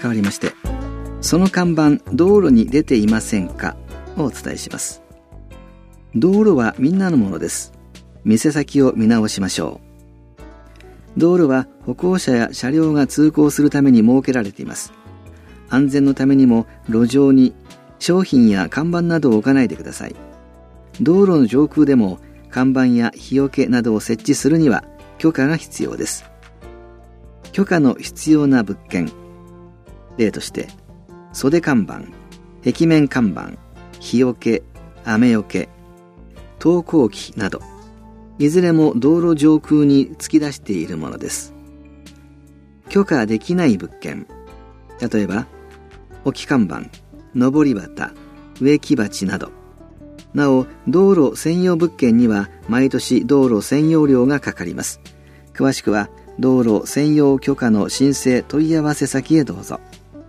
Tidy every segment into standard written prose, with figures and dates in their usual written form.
変わりまして、その看板道路に出ていませんかをお伝えします。道路はみんなのものです。店先を見直しましょう。道路は歩行者や車両が通行するために設けられています。安全のためにも路上に商品や看板などを置かないでください。道路の上空でも看板や日よけなどを設置するには許可が必要です。許可の必要な物件。例として、袖看板、壁面看板、日よけ、雨よけ、登校機など、いずれも道路上空に突き出しているものです。許可できない物件。例えば、置き看板、上り旗、植木鉢など。なお、道路専用物件には毎年道路専用料がかかります。詳しくは、道路専用許可の申請問い合わせ先へどうぞ。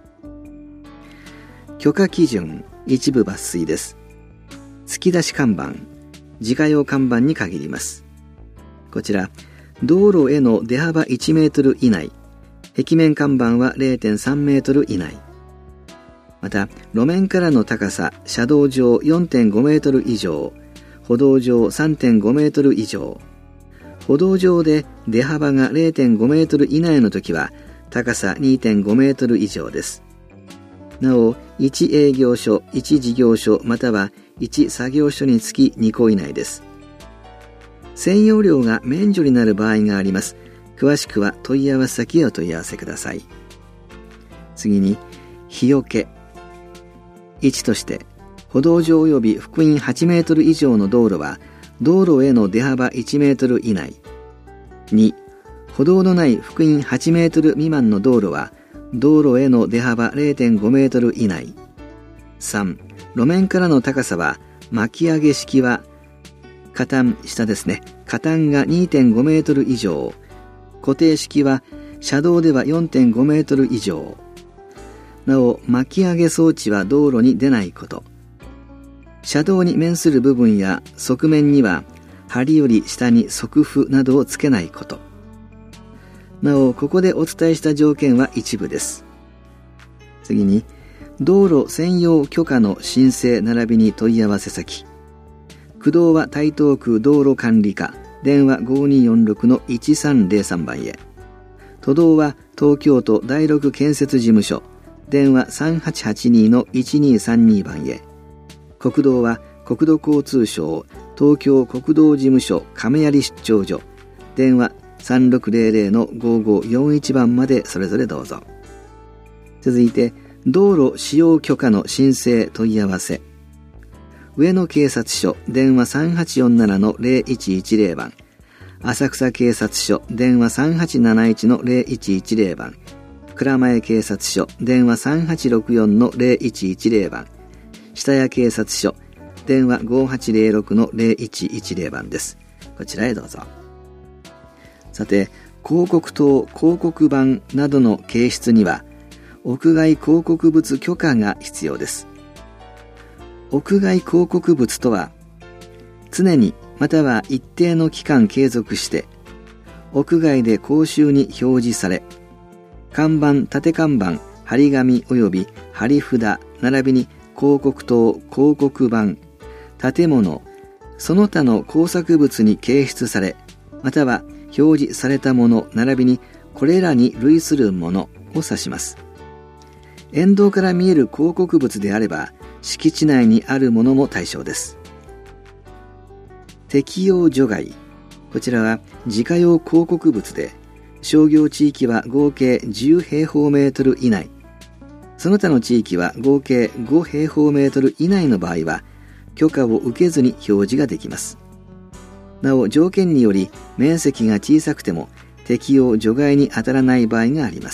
許可基準、一部抜粋です。突き出し看板、自家用看板に限ります。こちら、道路への出幅1メートル以内、壁面看板は 0.3 メートル以内。また、路面からの高さ、車道上 4.5 メートル以上、歩道上 3.5 メートル以上。歩道上で出幅が 0.5 メートル以内のときは、高さ 2.5 メートル以上です。なお、1営業所、1事業所、または1作業所につき2個以内です。専用料が免除になる場合があります。詳しくは問い合わせ先へお問い合わせください。次に、日よけ。1として、歩道上及び幅員8メートル以上の道路は、道路への出幅1メートル以内。2、歩道のない幅員8メートル未満の道路は、道路への出幅 0.5 メートル以内。3、路面からの高さは、巻き上げ式は、下端が 2.5 メートル以上。固定式は、車道では 4.5 メートル以上。なお、巻き上げ装置は道路に出ないこと。車道に面する部分や側面には、梁より下に側布などをつけないこと。なお、ここでお伝えした条件は一部です。次に、道路専用許可の申請並びに問い合わせ先。区道は台東区道路管理課、電話 5246-1303 番へ。都道は東京都第六建設事務所、電話 3882-1232 番へ。国道は国土交通省東京国道事務所亀有出張所、電話 3600-5541 番までそれぞれどうぞ。続いて、道路使用許可の申請問い合わせ。上野警察署、電話 3847-0110 番。浅草警察署、電話 3871-0110 番。蔵前警察署、電話 3864-0110 番。下谷警察署、電話 5806-0110 番です。こちらへどうぞ。さて、広告塔、広告板などの掲出には、屋外広告物許可が必要です。屋外広告物とは、常にまたは一定の期間継続して、屋外で公衆に表示され、看板、立看板、張り紙及び張り札、並びに広告塔、広告板、建物、その他の工作物に掲出され、または表示されたもの、並びにこれらに類するものを指します。沿道から見える広告物であれば、敷地内にあるものも対象です。適用除外。こちらは自家用広告物で、商業地域は合計10平方メートル以内。その他の地域は合計5平方メートル以内の場合は、許可を受けずに表示ができます。なお、条件により面積が小さくても適用除外に当たらない場合があります。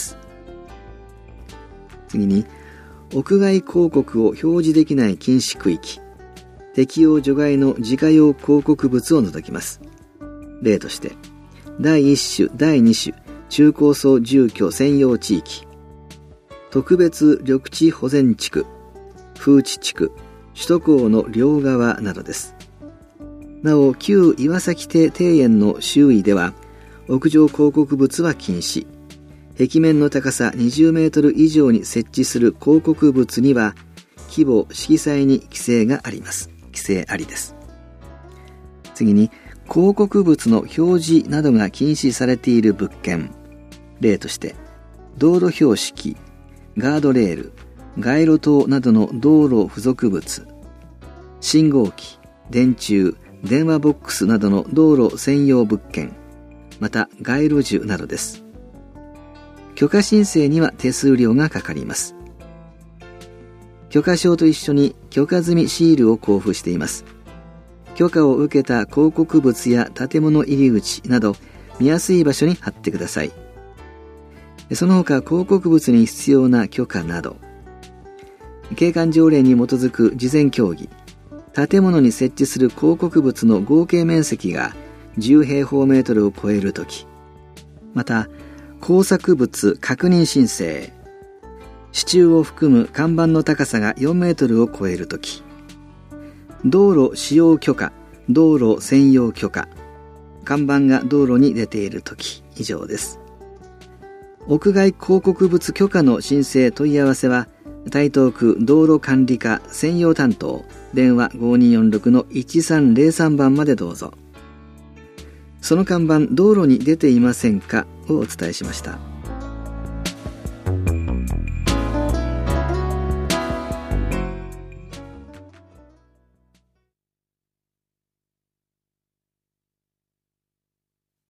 次に、屋外広告を表示できない禁止区域。適用除外の自家用広告物を除きます。例として、第1種、第2種、中高層住居専用地域、特別緑地保全地区、風致地区、首都高の両側などです。なお、旧岩崎邸庭園の周囲では、屋上広告物は禁止。 壁面の高さ20メートル以上に設置する広告物には規模・色彩に規制があります。規制ありです。次に、広告物の表示などが禁止されている物件。例として、道路標識、ガードレール、街路灯などの道路付属物、信号機、電柱、電話ボックスなどの道路専用物件、また街路樹などです。許可申請には手数料がかかります。許可証と一緒に許可済みシールを交付しています。許可を受けた広告物や建物入り口など見やすい場所に貼ってください。その他広告物に必要な許可など、景観条例に基づく事前協議、建物に設置する広告物の合計面積が10平方メートルを超えるとき、また工作物確認申請、支柱を含む看板の高さが4メートルを超えるとき、道路使用許可、道路専用許可、看板が道路に出ているとき以上です。屋外広告物許可の申請問い合わせは、台東区道路管理課専用担当、電話 5246-1303 番までどうぞ。その看板、道路に出ていませんかをお伝えしました。